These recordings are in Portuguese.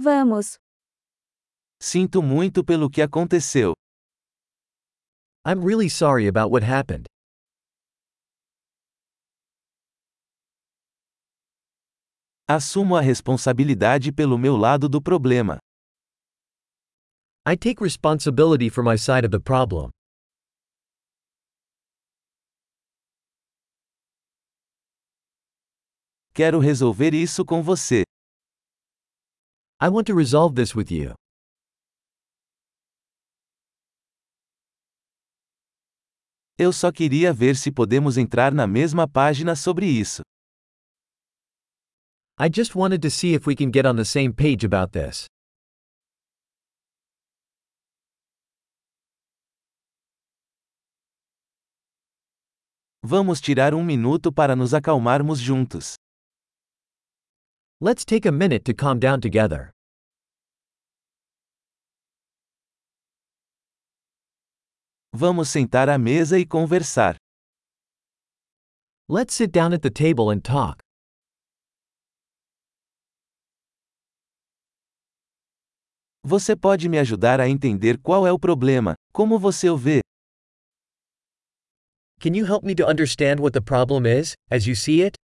Vamos. Sinto muito pelo que aconteceu. I'm really sorry about what happened. Assumo a responsabilidade pelo meu lado do problema. I take responsibility for my side of the problem. Quero resolver isso com você. I want to resolve this with you. Eu só queria ver se podemos entrar na mesma página sobre isso. I just wanted to see if we can get on the same page about this. Vamos tirar um minuto para nos acalmarmos juntos. Let's take a minute to calm down together. Vamos sentar à mesa e conversar. Let's sit down at the table and talk. Você pode me ajudar a entender qual é o problema, como você o vê? Can you help me to understand what the problem is, as you see it?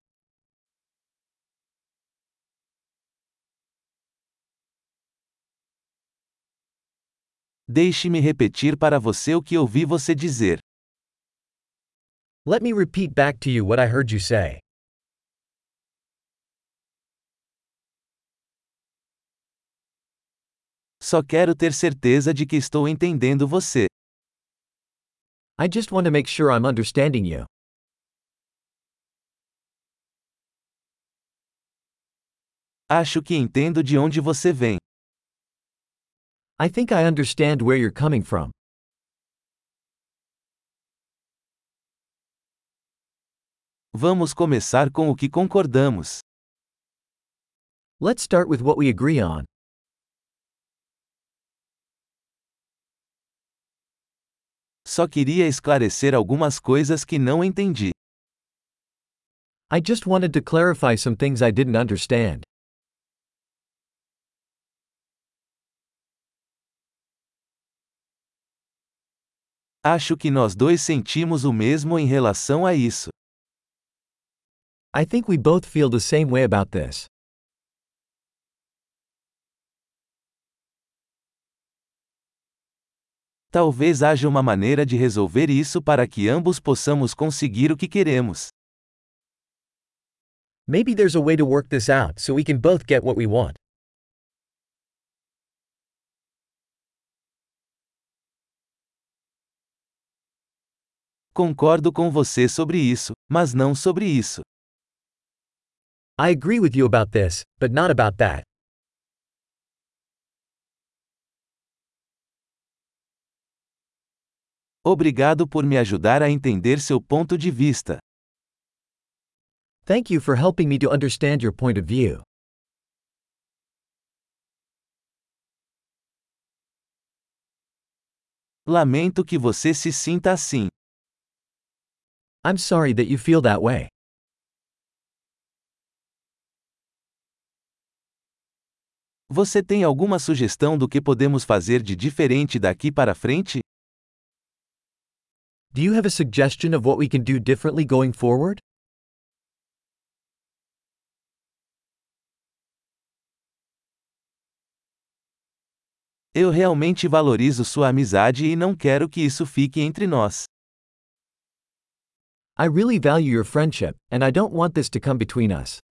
Deixe-me repetir para você o que ouvi você dizer. Let me repeat back to you what I heard you say. Só quero ter certeza de que estou entendendo você. I just want to make sure I'm understanding you. Acho que entendo de onde você vem. I think I understand where you're coming from. Vamos começar com o que concordamos. Let's start with what we agree on. Só queria esclarecer algumas coisas que não entendi. I just wanted to clarify some things I didn't understand. Acho que nós dois sentimos o mesmo em relação a isso. I think we both feel the same way about this. Talvez haja uma maneira de resolver isso para que ambos possamos conseguir o que queremos. Maybe there's a way to work this out so we can both get what we want. Concordo com você sobre isso, mas não sobre isso. I agree with you about this, but not about that. Obrigado por me ajudar a entender seu ponto de vista. Thank you for helping me to understand your point of view. Lamento que você se sinta assim. I'm sorry that you feel that way. Você tem alguma sugestão do que podemos fazer de diferente daqui para frente? Do you have a suggestion of what we can do differently going forward? Eu realmente valorizo sua amizade e não quero que isso fique entre nós. I really value your friendship, and I don't want this to come between us.